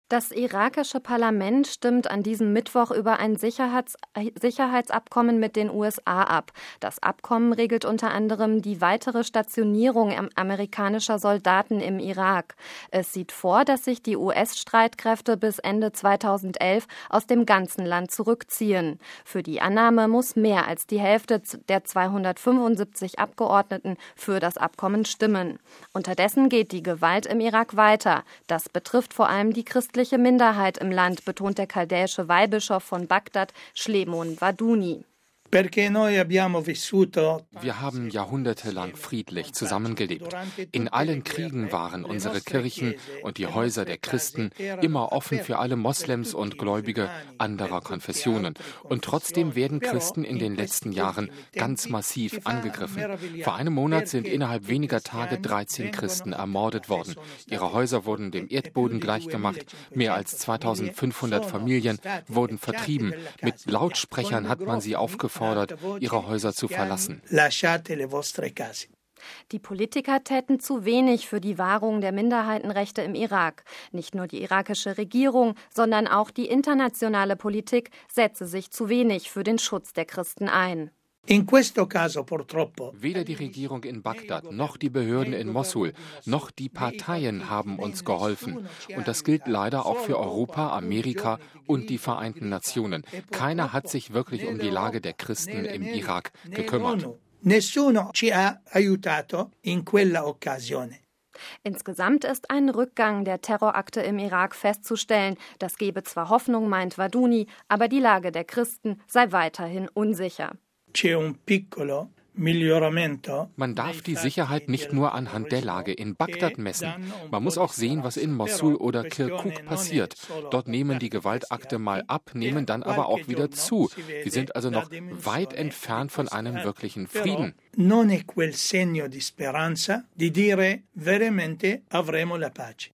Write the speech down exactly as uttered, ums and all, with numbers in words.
Das irakische Parlament stimmt an diesem Mittwoch über ein Sicherheits- Sicherheitsabkommen mit den U S A ab. Das Abkommen regelt unter anderem die weitere Stationierung amerikanischer Soldaten im Irak. Es sieht vor, dass sich die U S-Streitkräfte bis Ende zweitausendelf aus dem ganzen Land zurückziehen. Für die Annahme muss mehr als die Hälfte der zweihundertfünfundsiebzig Abgeordneten für das Abkommen stimmen. Unterdessen geht die Gewalt im Irak weiter. Das betrifft vor allem die christlichen Minderheit im Land, betont der chaldäische Weihbischof von Bagdad, Shlemon Waduni. Wir haben jahrhundertelang friedlich zusammengelebt. In allen Kriegen waren unsere Kirchen und die Häuser der Christen immer offen für alle Moslems und Gläubige anderer Konfessionen. Und trotzdem werden Christen in den letzten Jahren ganz massiv angegriffen. Vor einem Monat sind innerhalb weniger Tage dreizehn Christen ermordet worden. Ihre Häuser wurden dem Erdboden gleichgemacht. Mehr als zweitausendfünfhundert Familien wurden vertrieben. Mit Lautsprechern hat man sie aufgefordert, ihre Häuser zu verlassen. Die Politiker täten zu wenig für die Wahrung der Minderheitenrechte im Irak. Nicht nur die irakische Regierung, sondern auch die internationale Politik setze sich zu wenig für den Schutz der Christen ein. Weder die Regierung in Bagdad noch die Behörden in Mossul noch die Parteien haben uns geholfen. Und das gilt leider auch für Europa, Amerika und die Vereinten Nationen. Keiner hat sich wirklich um die Lage der Christen im Irak gekümmert. Insgesamt ist ein Rückgang der Terrorakte im Irak festzustellen. Das gebe zwar Hoffnung, meint Waduni, aber die Lage der Christen sei weiterhin unsicher. Man darf die Sicherheit nicht nur anhand der Lage in Bagdad messen. Man muss auch sehen, was in Mossul oder Kirkuk passiert. Dort nehmen die Gewaltakte mal ab, nehmen dann aber auch wieder zu. Wir sind also noch weit entfernt von einem wirklichen Frieden. Non è quel segno di speranza di dire veramente avremo la pace.